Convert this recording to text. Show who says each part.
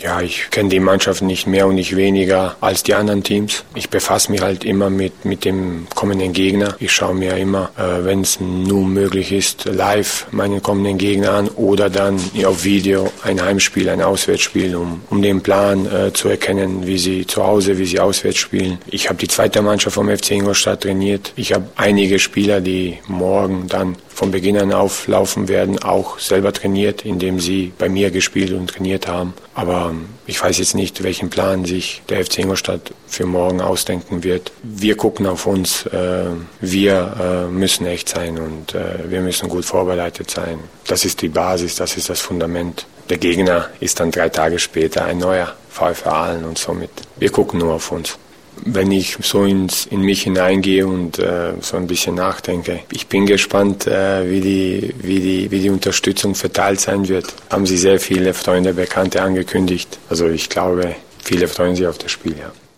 Speaker 1: Ja, ich kenne die Mannschaft nicht mehr und nicht weniger als die anderen Teams. Ich befasse mich halt immer mit dem kommenden Gegner. Ich schaue mir immer, wenn es nur möglich ist, live meinen kommenden Gegner an oder dann auf Video ein Heimspiel, ein Auswärtsspiel, um den Plan zu erkennen, wie sie zu Hause, wie sie auswärts spielen. Ich habe die zweite Mannschaft vom FC Ingolstadt trainiert. Ich habe einige Spieler, die morgen dann von Beginn an auflaufen werden, auch selber trainiert, indem sie bei mir gespielt und trainiert haben. Aber ich weiß jetzt nicht, welchen Plan sich der FC Ingolstadt für morgen ausdenken wird. Wir gucken auf uns. Wir müssen echt sein und wir müssen gut vorbereitet sein. Das ist die Basis, das ist das Fundament. Der Gegner ist dann 3 Tage später ein neuer VfR Aalen und somit. Wir gucken nur auf uns. Wenn ich so in mich hineingehe und so ein bisschen nachdenke, ich bin gespannt, wie die Unterstützung verteilt sein wird. Haben Sie sehr viele Freunde, Bekannte angekündigt. Also ich glaube, viele freuen sich auf das Spiel, ja.